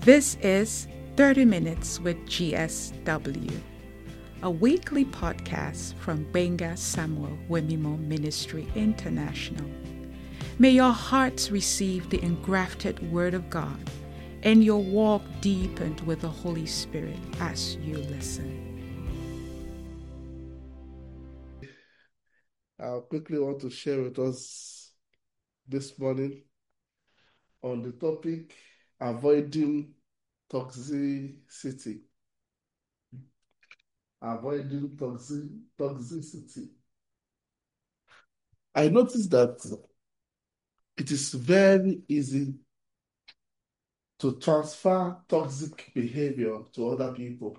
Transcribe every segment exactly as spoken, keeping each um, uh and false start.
This is thirty Minutes with G S W, a weekly podcast from Benga Samuel Wemimo Ministry International. May your hearts receive the engrafted Word of God and your walk deepened with the Holy Spirit as you listen. I quickly want to share with us this morning on the topic avoiding toxicity. Avoiding toxic, toxicity. I noticed that it is very easy to transfer toxic behavior to other people.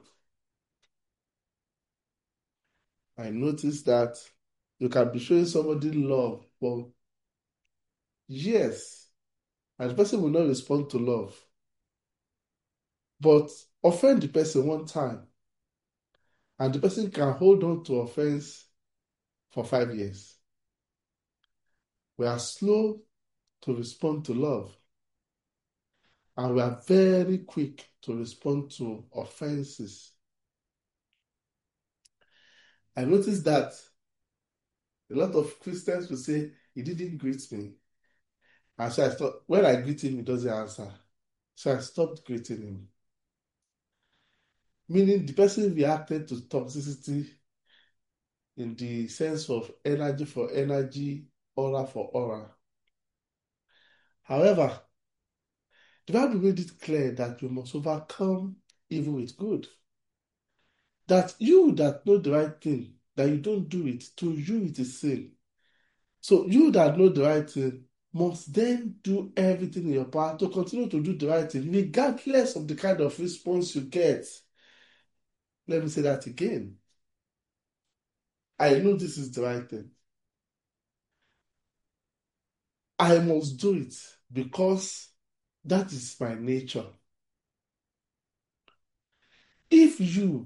I noticed that you can be showing somebody love for years, and the person will not respond to love. But offend the person one time, and the person can hold on to offense for five years. We are slow to respond to love, and we are very quick to respond to offenses. I noticed that a lot of Christians will say, he didn't greet me. And so I thought, when I greet him, he doesn't answer. So I stopped greeting him. Meaning the person reacted to toxicity in the sense of energy for energy, aura for aura. However, the Bible made it clear that you must overcome evil with good. That you that know the right thing, that you don't do it, to you it is sin. So you that know the right thing must then do everything in your power to continue to do the right thing, regardless of the kind of response you get. Let me say that again. I know this is the right thing. I must do it because that is my nature. If you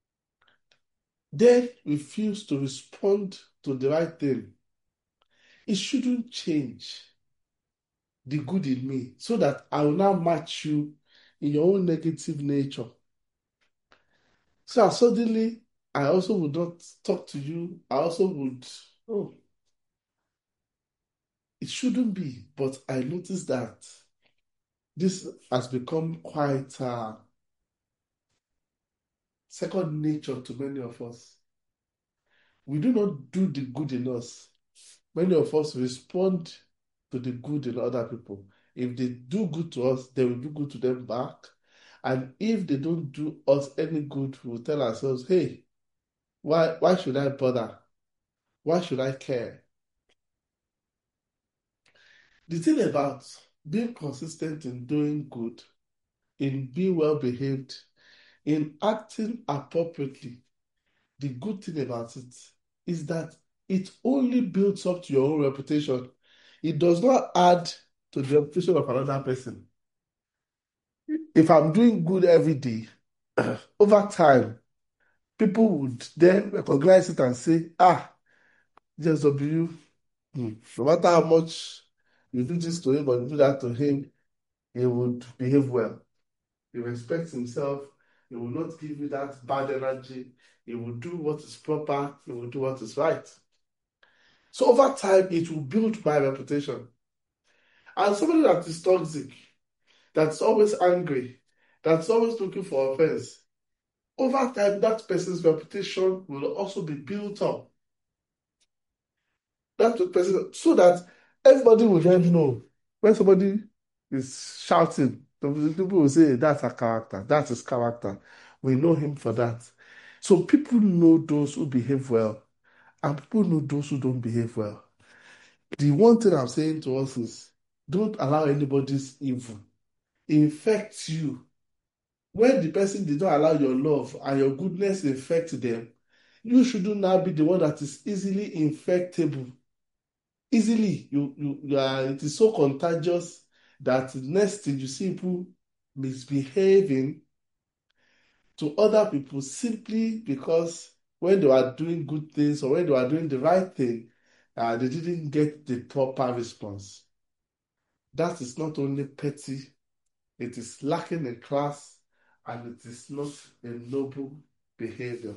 then refuse to respond to the right thing, it shouldn't change the good in me so that I will now match you in your own negative nature. So suddenly, I also would not talk to you. I also would, oh, it shouldn't be. But I noticed that this has become quite uh, second nature to many of us. We do not do the good in us. Many of us respond to the good in other people. If they do good to us, they will do good to them back. And if they don't do us any good, we'll tell ourselves, hey, why, why should I bother? Why should I care? The thing about being consistent in doing good, in being well behaved, in acting appropriately, the good thing about it is that it only builds up to your own reputation. It does not add to the reputation of another person. If I'm doing good every day, over time, people would then recognize it and say, ah, J S W, hmm, no matter how much you do this to him or you do that to him, he would behave well. He respects himself. He will not give you that bad energy. He will do what is proper. He will do what is right. So over time, it will build my reputation. And somebody that is toxic, that's always angry, that's always looking for offense, over time, that person's reputation will also be built up. That person, so that everybody will then know when somebody is shouting, people will say, that's a character, that's his character. We know him for that. So people know those who behave well, and people know those who don't behave well. The one thing I'm saying to us is, don't allow anybody's evil infect you. When the person did not allow your love and your goodness infect them, you shouldn't now be the one that is easily infectable. Easily, you, you, you are, it is so contagious that next thing you see people misbehaving to other people simply because when they were doing good things or when they were doing the right thing, uh, they didn't get the proper response. That is not only petty, It is lacking in class, and it is not a noble behavior.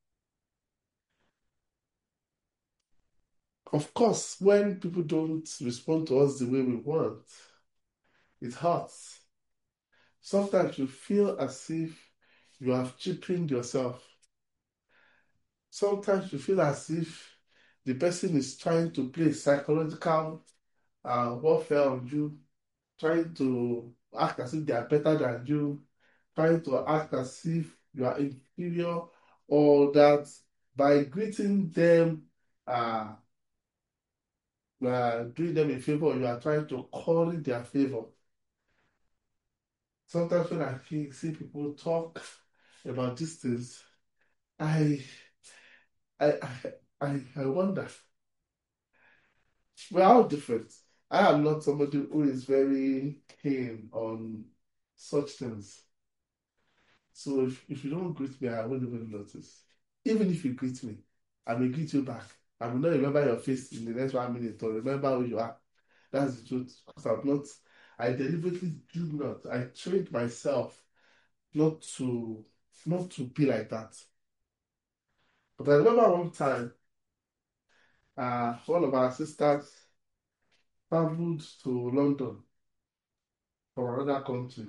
Of course, when people don't respond to us the way we want, it hurts. Sometimes you feel as if you have cheapened yourself. Sometimes you feel as if the person is trying to play psychological uh, warfare on you, trying to act as if they are better than you, trying to act as if you are inferior, or that by greeting them, uh, you are doing them a favor, you are trying to curry their favor. Sometimes when I feel, see people talk about these things, I, I, I, I, I wonder, we're all different. I am not somebody who is very keen on such things. So if, if you don't greet me, I won't even notice. Even if you greet me, I will greet you back. I will not remember your face in the next one minute or remember who you are. That's the truth. Because I'm not, I deliberately do not. I trained myself not to not to be like that. But I remember one time, uh, one of our sisters traveled to London from another country.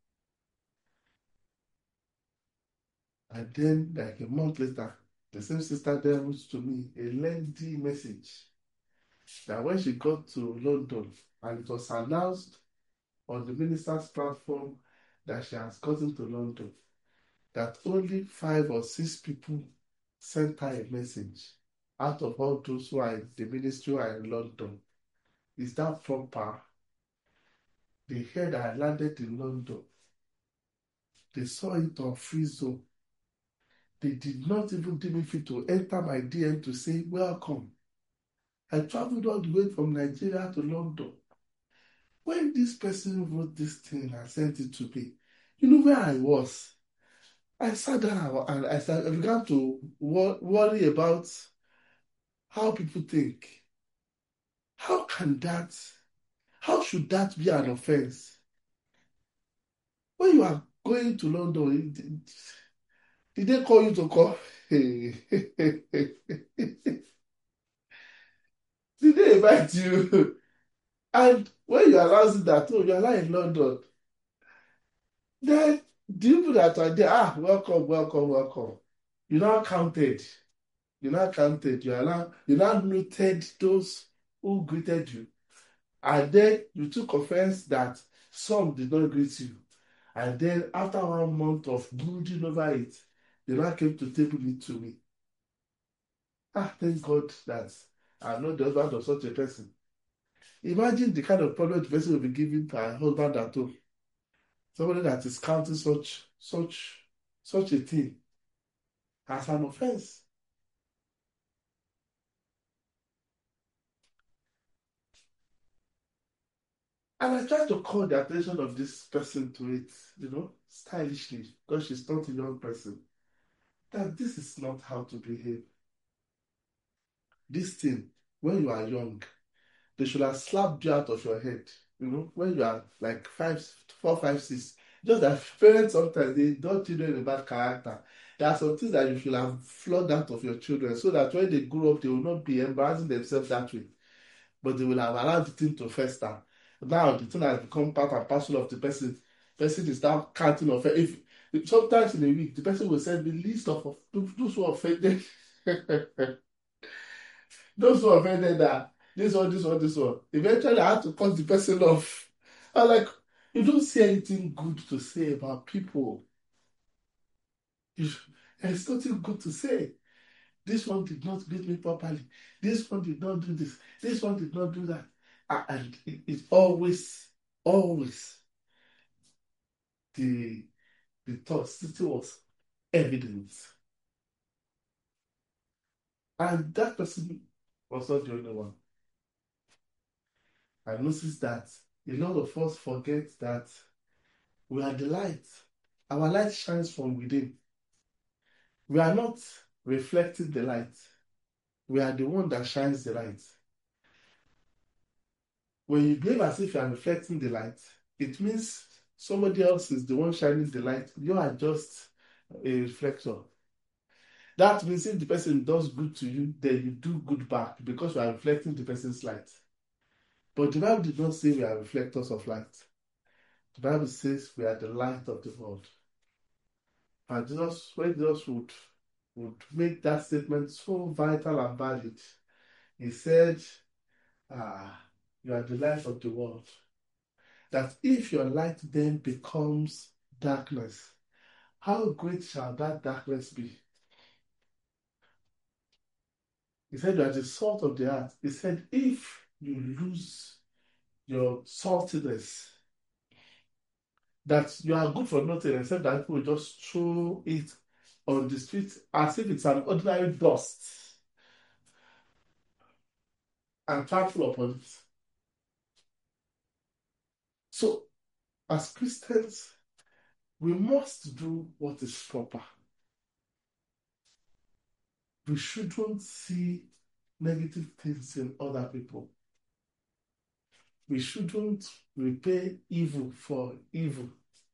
And then, like a month later, the same sister then wrote to me a lengthy message that when she got to London and it was announced on the minister's platform that she has gotten to London, that only five or six people sent her a message out of all those who are in the ministry who are in London. Is that proper? They heard I landed in London. They saw it on Free Zone. They did not even deem me fit to enter my D M to say, welcome. I traveled all the way from Nigeria to London. When this person wrote this thing and sent it to me, you know where I was? I sat down and I, started, I began to wor- worry about how people think. How can that, how should that be an offense? When you are going to London, did, did they call you to come? Did they invite you? And when you announced that, oh, you are not in London, then the people that are there, ah, welcome, welcome, welcome. You now counted. You now counted. You are now you now noted those who greeted you. And then you took offense that some did not greet you. And then after one month of brooding over it, they now came to table it to me. Ah, thank God that I'm not the husband of such a person. Imagine the kind of problem the person will be giving to her husband at home. Somebody that is counting such such such a thing as an offense. And I tried to call the attention of this person to it, you know, stylishly, because she's not a young person, that this is not how to behave. This thing, when you are young, they should have slapped you out of your head, you know, when you are like five, four, five, six. Just that parents sometimes they don't children a bad character. There are some things that you should have flogged out of your children so that when they grow up, they will not be embarrassing themselves that way. But they will have allowed the thing to fester. Now the thing has become part and parcel of the person. Person is now counting of if, if sometimes in a week the person will send me list of, of those who offended, those who offended that this one, this one, this one. Eventually, I had to cut the person off. I'm like, you don't see anything good to say about people. You, there's nothing good to say. This one did not greet me properly. This one did not do this. This one did not do that. A- And it, it's always, always the the toxicity was evident. And that person was not the only one. I noticed that a lot of us forget that we are the light. Our light shines from within. We are not reflecting the light. We are the one that shines the light. When you behave as if you are reflecting the light, it means Somebody else is the one shining the light. You are just a reflector. That means if the person does good to you, then you do good back because you are reflecting the person's light. But the Bible did not say we are reflectors of light. The Bible says we are the light of the world. And Jesus, when Jesus would, would make that statement so vital and valid, he said, ah, you are the light of the world. That if your light then becomes darkness, how great shall that darkness be? He said, you are the salt of the earth. He said, if you lose your saltiness, that you are good for nothing except that people will just throw it on the street as if it's an ordinary dust and trample upon it. So, as Christians, we must do what is proper. We shouldn't see negative things in other people. We shouldn't repay evil for evil.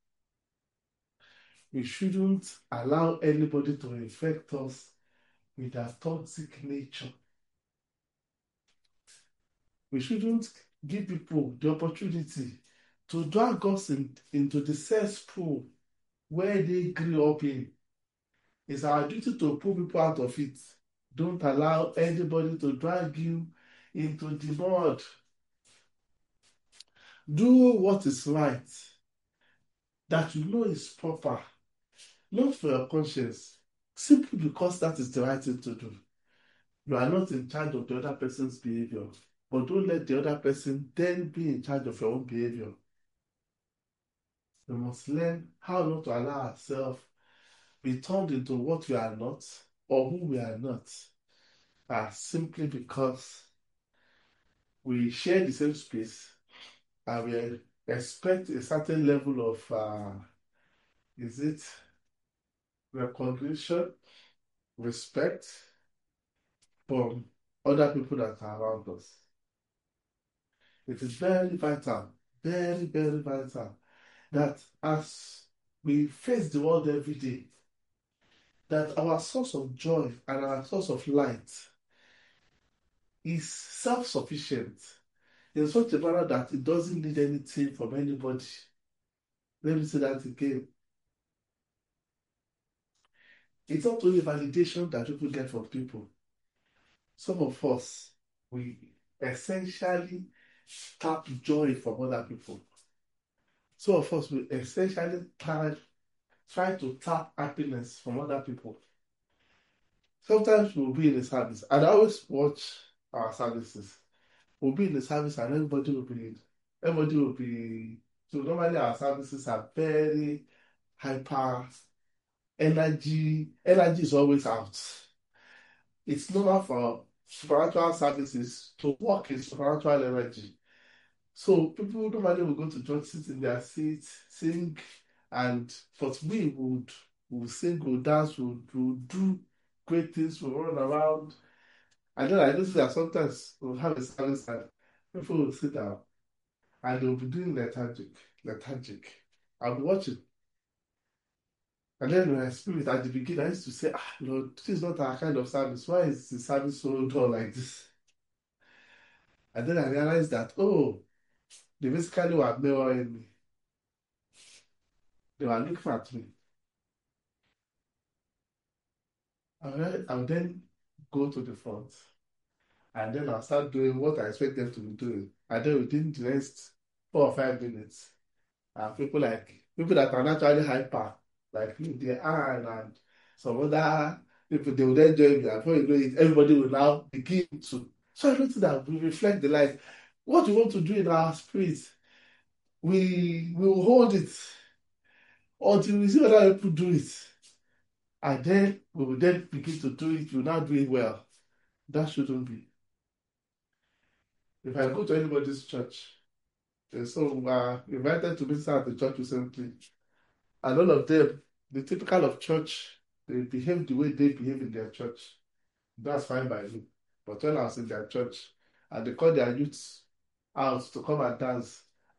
We shouldn't allow anybody to infect us with their toxic nature. We shouldn't give people the opportunity to drag us in, into the cesspool where they grew up in. It's our duty to pull people out of it. Don't allow anybody to drag you into the mud. Do what is right, that you know is proper, not for your conscience, simply because that is the right thing to do. You are not in charge of the other person's behavior, but don't let the other person then be in charge of your own behavior. We must learn how not to allow ourselves be turned into what we are not or who we are not, uh, simply because we share the same space and we expect a certain level of, uh, is it recognition, respect from other people that are around us. It is very vital, very, very vital that as we face the world every day, that our source of joy and our source of light is self-sufficient in such a manner that it doesn't need anything from anybody. Let me say that again. It's not only validation that people get from people. Some of us, we essentially tap joy from other people. Some of us, we essentially try, try to tap happiness from other people. Sometimes we'll be in a service, and I always watch our services. We'll be in the service and everybody will be, everybody will be, so normally our services are very hyper, energy, energy is always out. It's normal for spiritual services to work in spiritual energy. So people normally will go to church, sit in their seats, sing, and but we would will sing, will dance, will will do great things, will run around. And then I notice that sometimes we'll have a service and people will sit down and they'll be doing lethargic, lethargic. I'll be watching. And then when I spirit at the beginning, I used to say, ah, Lord, this is not our kind of service. Why is the service so dull like this? And then I realized that, oh, they basically were mirroring me. They were looking at me. And I would then go to the front. And then I'll start doing what I expect them to be doing. And then within the next four or five minutes, and people like people that are naturally hyper, like me, they are, and some other people, they will then join me. And before you know it, everybody will now begin to. So I noticed that we reflect the light. What we want to do in our spirit, we will hold it until we see other people do it. And then we will then begin to do it. We will not do it well. That shouldn't be. If I go to anybody's church, so we are invited to visit at the church recently, and all of them, the typical of church, they behave the way they behave in their church. That's fine by me. But when I was in their church, and they call their youths out to come and dance,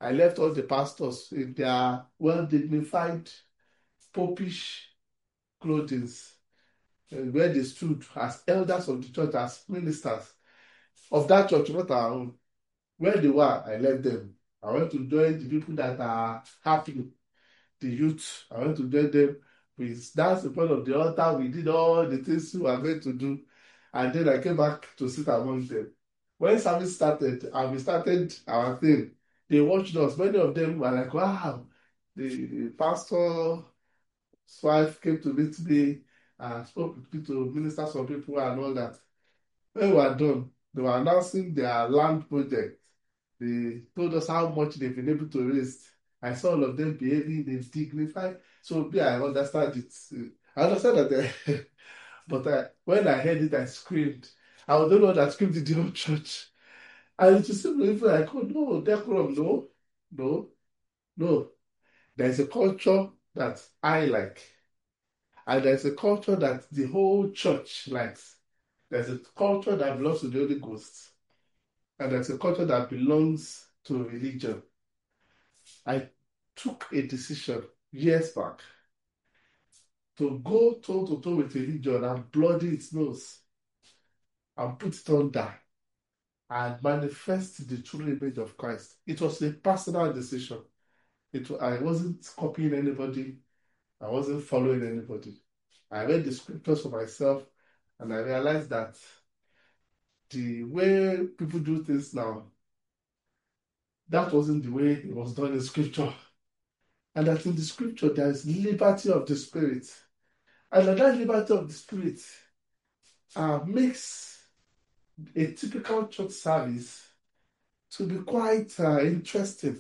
I left all the pastors in their well-dignified, popish clothing, uh, where they stood as elders of the church, as ministers of that church, not our own. Where they were, I left them. I went to join the people that are happy, the youth. I went to join them. We danced in front of the altar. We did all the things we were going to do. And then I came back to sit among them. When service started and we started our thing, they watched us. Many of them were like, wow, the, the pastor's wife came to meet me and spoke with me to minister some people and all that. When we were done, they were announcing their land project. They told us how much they've been able to raise. I saw all of them behaving in dignified. So yeah, I understand it. I understand that, they, but I, when I heard it, I screamed. I was the one that screamed in the whole church. And it was simply like, oh no, decorum, no, no, no. There's a culture that I like, and there's a culture that the whole church likes. There's a culture that belongs to the Holy Ghost, and there's a culture that belongs to religion. I took a decision years back to go toe to toe with religion and bloody its nose and put it under and manifest the true image of Christ. It was a personal decision. It, I wasn't copying anybody. I wasn't following anybody. I read the scriptures for myself and I realized that the way people do things now, that wasn't the way it was done in scripture. And that in the scripture there is liberty of the spirit. And that, that liberty of the spirit uh, makes a typical church service to be quite uh, interesting,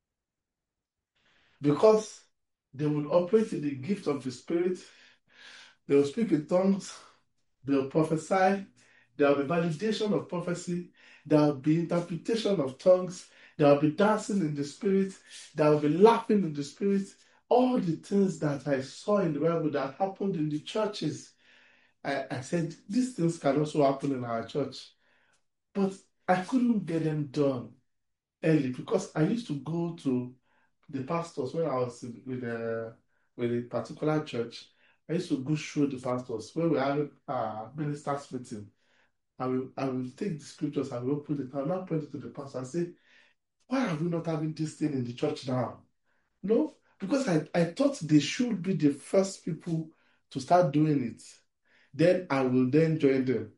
because they will operate in the gift of the spirit. They will speak in tongues. They will prophesy. There will be validation of prophecy. There will be interpretation of tongues. There will be dancing in the spirit. There will be laughing in the spirit. All the things that I saw in the Bible that happened in the churches, I, I said, these things can also happen in our church. But I couldn't get them done early because I used to go to the pastors when I was with a, with a particular church. I used to go show the pastors when we had a ministers meeting. I will, I will take the scriptures and we will put it. I will now point it to the pastor and say, why are we not having this thing in the church now? No, because I, I thought they should be the first people to start doing it. Then I will then join them.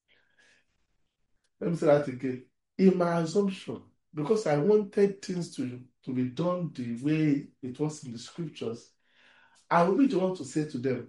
Let me say that again. In my assumption, because I wanted things to, to be done the way it was in the scriptures, I will be the one to say to them,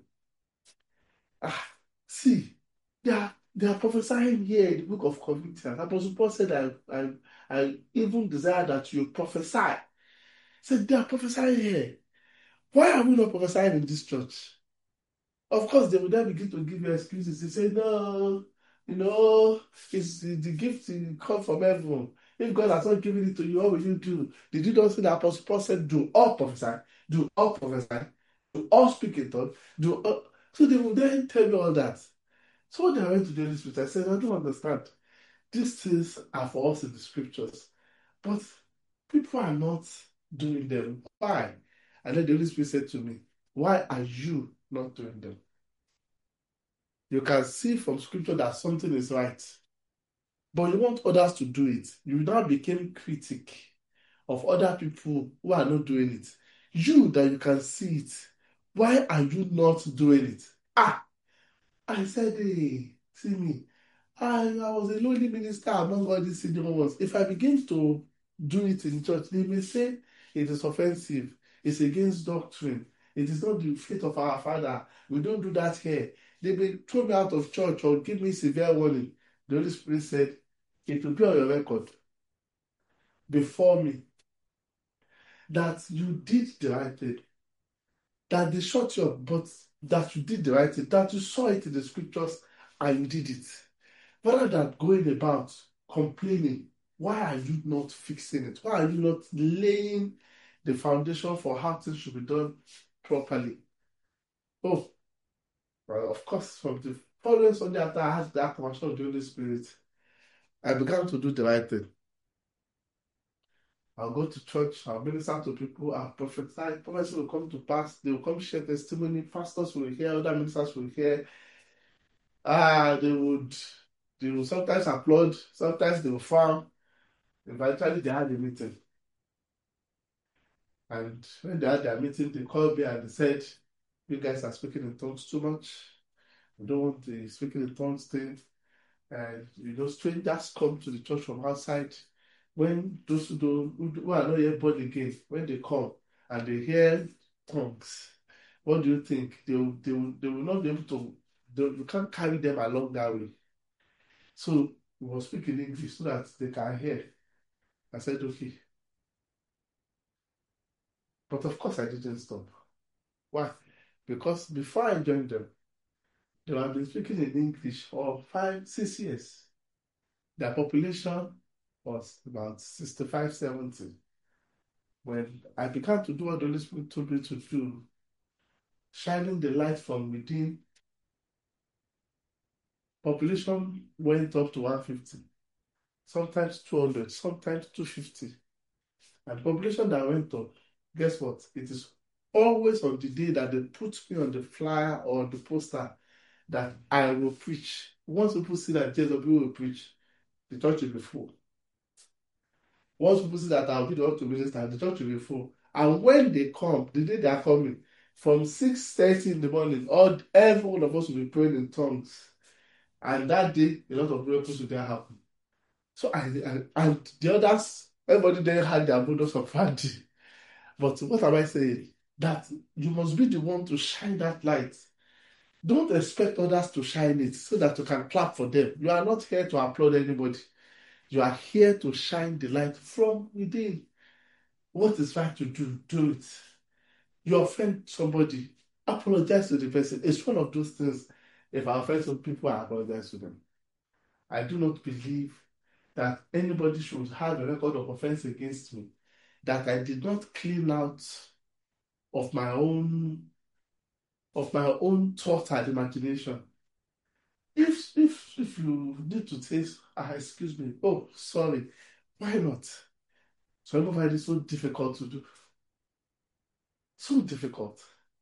ah, see, they are, they are prophesying here in the book of Corinthians. Apostle Paul said, I, I, I even desire that you prophesy. He said, they are prophesying here. Why are we not prophesying in this church? Of course, they will then begin to give you excuses. They say, no, you know, it's the gift come from heaven. If God has not given it to you, what will you do? Did you not see that Apostle Paul said, do all prophesy, do all prophesy, do all speak in tongues, do all... So they will then tell you all that. So when I went to the Holy Spirit, I said, I don't understand. These things are for us in the scriptures, but people are not doing them. Why? And then the Holy Spirit said to me, why are you not doing them? You can see from scripture that something is right, but you want others to do it. You now became critic of other people who are not doing it. You that you can see it, why are you not doing it? Ah, I said, hey, see me. I, I was a lonely minister among all these senior ones. If I begin to do it in church, they may say it is offensive. It's against doctrine. It is not the faith of our Father. We don't do that here. They may throw me out of church or give me severe warning. The Holy Spirit said, it will be on your record before me that you did the right thing, that they shut you up, but that you did the right thing, that you saw it in the scriptures and you did it. Rather than going about complaining, why are you not fixing it? Why are you not laying the foundation for how things should be done properly? Oh, well, of course, from the following Sunday after I had that conversation with the Holy Spirit, I began to do the right thing. I'll go to church, I'll minister to people, I'll prophesy. Prophets will come to pass, they will come share testimony, pastors will hear, other ministers will hear. Ah, they would they will sometimes applaud, sometimes they will frown. Eventually they had a meeting. And when they had their meeting, they called me and they said, "You guys are speaking in tongues too much. We don't want the speaking in tongues thing." And you know, strangers come to the church from outside. When those who don't who who are not yet born again, when they come and they hear tongues, what do you think? They will they will they will not be able to. They, you can't carry them along that way. So we will speak in English so that they can hear. I said, okay. But of course, I didn't stop. Why? Because before I joined them, they have been speaking in English for five, six years. Their population was about sixty-five, seventy. When I began to do what the Holy Spirit told me to do, shining the light from within, population went up to one hundred fifty, sometimes two hundred, sometimes two hundred fifty. And the population that went up, guess what? It is always on the day that they put me on the flyer or the poster that I will preach. Once people see that J W will preach, the church will be full. Once people see that I'll be the one to minister, the church will be full. And when they come, the day they are coming, from six thirty in the morning, all every one of us will be praying in tongues. And that day, a lot of miracles will there happen. So I, I and the others, everybody there had their modus operandi. But what am I saying? That you must be the one to shine that light. Don't expect others to shine it so that you can clap for them. You are not here to applaud anybody. You are here to shine the light from within. What is right to do, do it. You offend somebody, apologize to the person. It's one of those things. If I offend some people, I apologize to them. I do not believe that anybody should have a record of offense against me that I did not clean out of my own of my own thought and imagination. If if if you need to say, ah, excuse me, oh, sorry, why not? Some of it is so difficult to do. So difficult.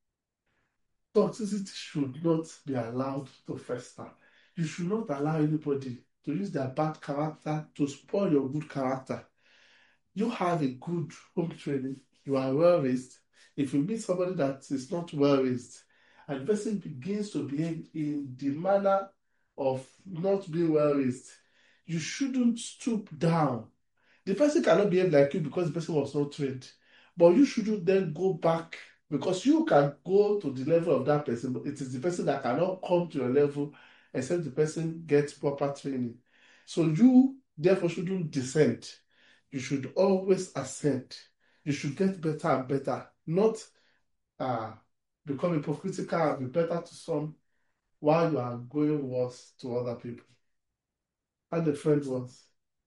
Toxicity should not be allowed to fester. You should not allow anybody to use their bad character to spoil your good character. You have a good home training, you are well raised. If you meet somebody that is not well raised, and the person begins to behave in the manner of not being well raised, you shouldn't stoop down. The person cannot behave like you because the person was not trained. But you shouldn't then go back because you can go to the level of that person, but it is the person that cannot come to your level except the person gets proper training. So you therefore shouldn't descend. You should always ascend. You should get better and better, not uh, become hypocritical and be better to some while you are going worse to other people. I had a friend once,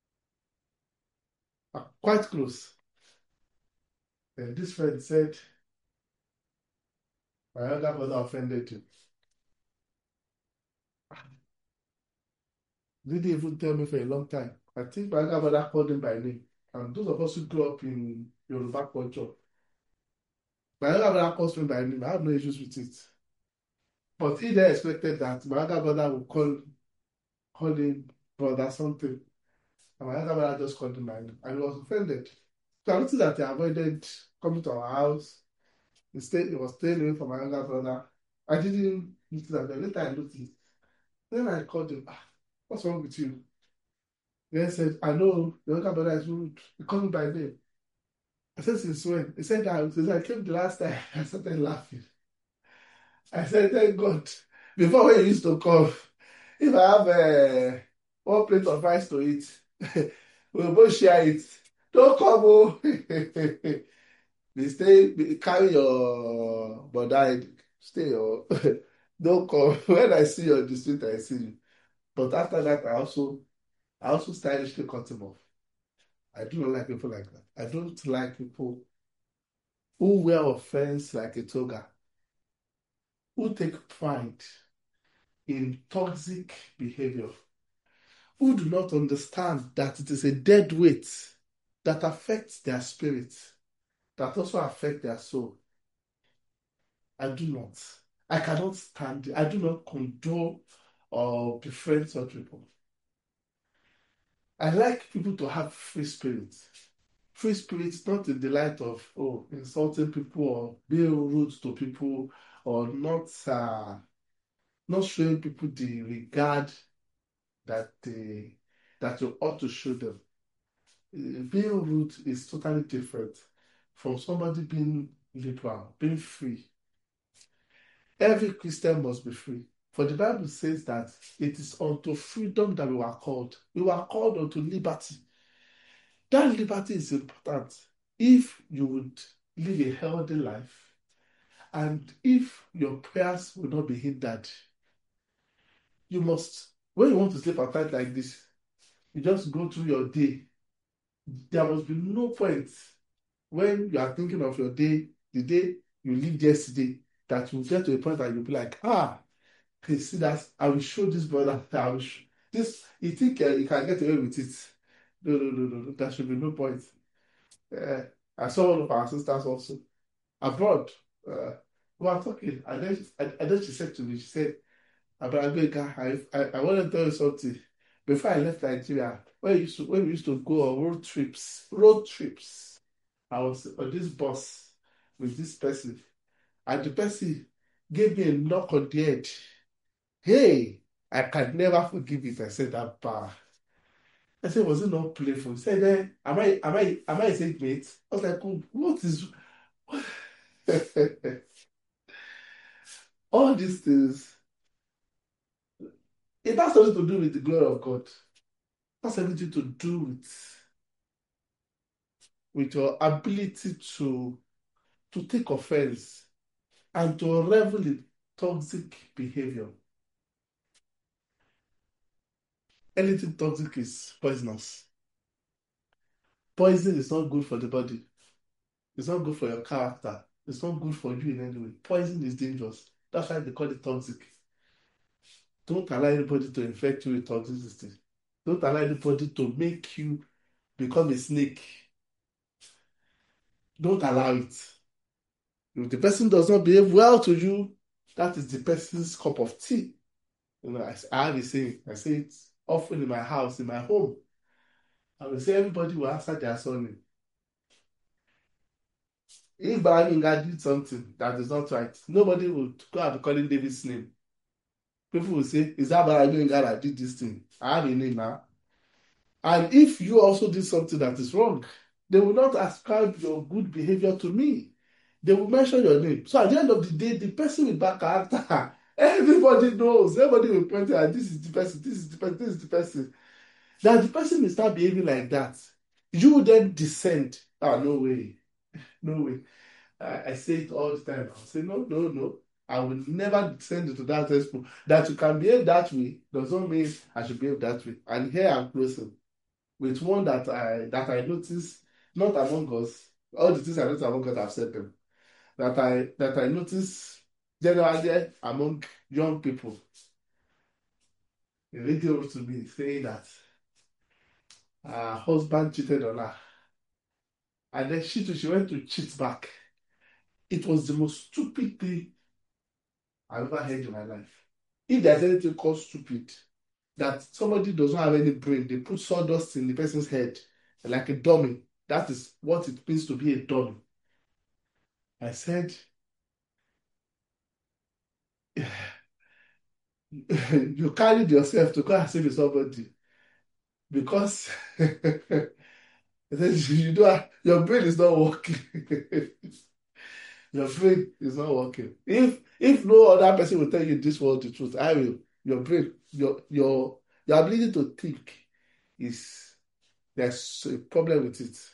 uh, quite close. And this friend said, my younger brother offended you. Didn't even tell me for a long time. I think my younger brother called him by name. And those of us who grew up in Yoruba culture, my younger brother calls me by name. I have no issues with it. But he then expected that my younger brother would call, call him brother something. And my younger brother just called him by name. And he was offended. So I noticed that he avoided coming to our house. He, stayed, he was staying away from my younger brother. I didn't notice that. Then later I noticed. Then I called him. Ah, what's wrong with you? Then he said, I know the younger brother is rude. He called me by name. I said, since when? He said, that since I came the last time. I started laughing. I said, thank God. Before when he used to come, if I have uh, one plate of rice to eat, we'll both share it. Don't come, oh. They stay, carry your body, stay, oh. Don't come. When I see you on the street, I see you. But after that, I also, I also stylishly cut him off. I do not like people like that. I don't like people who wear offense like a toga, who take pride in toxic behavior, who do not understand that it is a dead weight that affects their spirit, that also affect their soul. I do not. I cannot stand it. I do not condone or befriend such people. I like people to have free spirit. Free spirit is not in the light of oh insulting people or being rude to people or not uh, not showing people the regard that they that you ought to show them. Uh, Being rude is totally different from somebody being liberal, being free. Every Christian must be free. For the Bible says that it is unto freedom that we were called. We were called unto liberty. That liberty is important if you would live a healthy life and if your prayers will not be hindered. You must, when you want to sleep at night like this, you just go through your day. There must be no point when you are thinking of your day, the day you lived yesterday, that you get to a point that you'll be like, ah, okay, see that I will show this brother that I will show this. You think uh, you can get away with it? No, no, no, no, no. There should be no point. Uh, I saw one of our sisters also abroad. Uh, we were talking, and then, and, and then she said to me, she said, Abraham, I, I, I want to tell you something. Before I left Nigeria, when we used to, when we used to go on road trips, road trips, I was on this bus with this person, and the person gave me a knock on the head. Hey, I can never forgive it. I said that bar. I said, was it not playful? He said, eh, am I am I am I a saint mate? I was like, oh, what is all these things? It has something to do with the glory of God. It has everything to do with, with your ability to, to take offense and to revel in toxic behavior. Anything toxic is poisonous. Poison is not good for the body. It's not good for your character. It's not good for you in any way. Poison is dangerous. That's why they call it toxic. Don't allow anybody to infect you with toxicity. Don't allow anybody to make you become a snake. Don't allow it. If the person does not behave well to you, that is the person's cup of tea. You know, I, I have a saying. I say it often in my house, in my home. I will say everybody will answer their surname. If Baraminga did something that is not right, nobody will go out calling David's name. People will say, is that Baraminga that did this thing? I have a name now. And if you also did something that is wrong, they will not ascribe your good behavior to me. They will mention your name. So at the end of the day, the person with bad character, everybody knows. Everybody will point out, this is the person, this is the person, this is the person. That the person will start behaving like that. You then descend. Ah, no way. No way. I, I say it all the time. I'll say, no, no, no. I will never descend into that expo. That you can behave that way does not mean I should behave that way. And here I'm closing with one that I that I noticed, not among us. All the things I noticed among us, I've said them. That I that I noticed generally among young people. A lady wrote to me saying that her husband cheated on her. And then she too, she went to cheat back. It was the most stupid thing I've ever heard in my life. If there's anything called stupid, that somebody does not have any brain, they put sawdust in the person's head like a dummy. That is what it means to be a dummy. I said, you carried yourself to go and save somebody because you know your brain is not working. Your brain is not working. If if no other person will tell you this was the truth, I will. Your brain, your your your ability to think is there's a problem with it.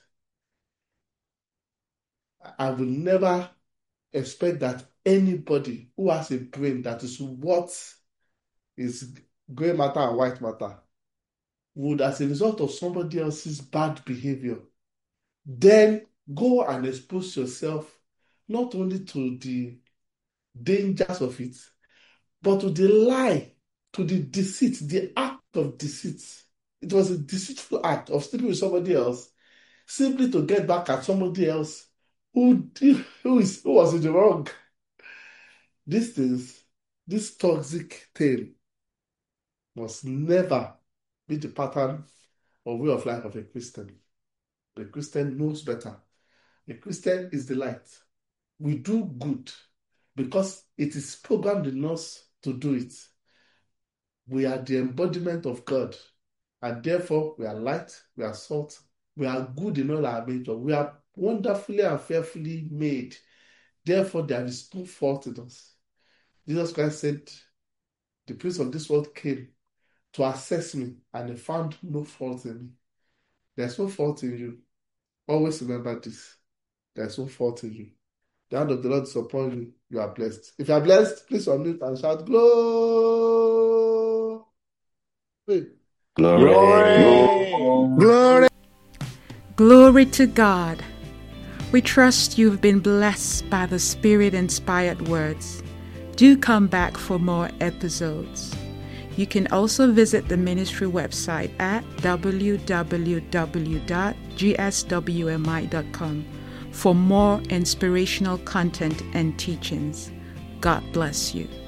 I will never expect that anybody who has a brain that is what is gray matter and white matter would, as a result of somebody else's bad behavior, then go and expose yourself not only to the dangers of it, but to the lie, to the deceit, the act of deceit. It was a deceitful act of sleeping with somebody else, simply to get back at somebody else who, who, is, who was in the wrong. These things, this toxic thing must never be the pattern or way of life of a Christian. A Christian knows better. A Christian is the light. We do good because it is programmed in us to do it. We are the embodiment of God, and therefore we are light, we are salt, we are good in all our nature. We are wonderfully and fearfully made. Therefore, there is no fault in us. Jesus Christ said, the prince of this world came to assess me, and he found no fault in me. There's no fault in you. Always remember this. There's no fault in you. The hand of the Lord is upon you. You are blessed. If you are blessed, please unmute and shout, glory. Glory. Glory. Glory to God. We trust you've been blessed by the Spirit-inspired words. Do come back for more episodes. You can also visit the ministry website at w w w dot g s w m i dot com for more inspirational content and teachings. God bless you.